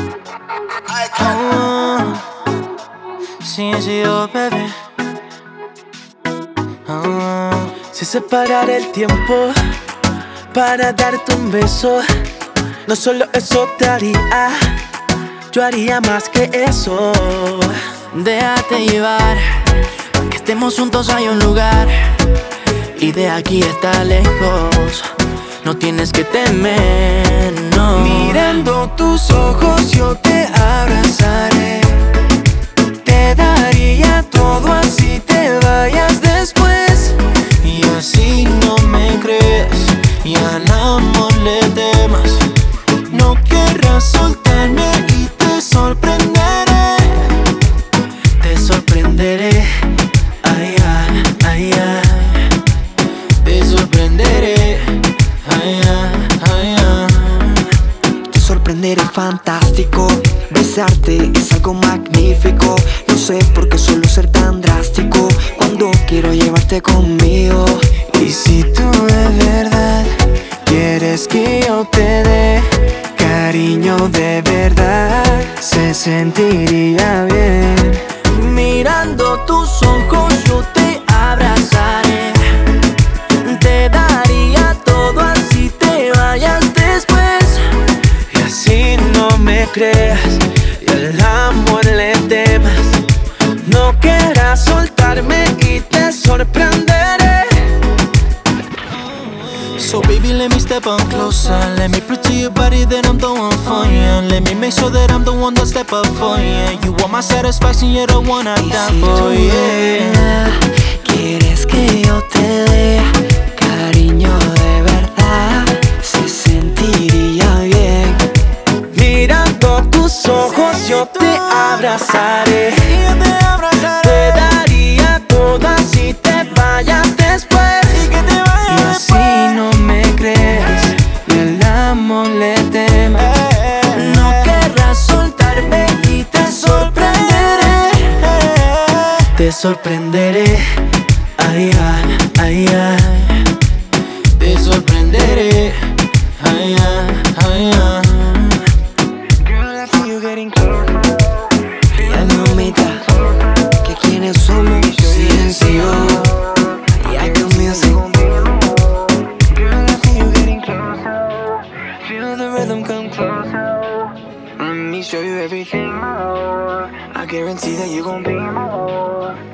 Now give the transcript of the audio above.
Oh, CNCO, baby. Oh, si separara el tiempo para darte un beso, no solo eso te haría, yo haría más que eso. Déjate llevar, pa' que estemos juntos hay un lugar, y de aquí está lejos, no tienes que temer, no. Mirando tus ojos yo te abrazaré, te daría todo así te vayas después. Y así no me crees, y al amor le temas, no querrás soltarme y te sorprenderé. Te sorprenderé, ay, ay, ay, ay. Te sorprenderé, ay, ay, ay, ay. Te sorprenderé, fantástico. Besarte es algo magnífico. No sé por qué suelo ser tan drástico cuando quiero llevarte conmigo. Y si tú de verdad quieres que yo te dé cariño de verdad, se sentiría bien. Mirando tus ojos yo te abrazaré, te daría todo así te vayas después. Y así no me creas y al amor le temas, no quieras soltarme y te sorprenderé. So baby, let me step on closer. Let me prove to your body that I'm the one for you. Let me make sure that I'm the one that step up for you. You want my satisfaction, you're the one I die for, yeah. Quieres que yo te dé cariño de verdad, se sentiría bien. Mirando tus ojos yo te abrazaré, te daría todo así te vayas después. Y así no me crees y el amor le temas, no querrás soltarme y te sorprenderé. Te sorprenderé, ay, ay, ay, ay. Te sorprenderé, ay, ay, ay, ay. Girl, I see you getting closer. Ay, mamita, que quiénes somos, CNCO. Y hay tu music. Girl, I see you getting closer. Feel the rhythm come closer. Let me show you everything more. I guarantee that you're gon' be more.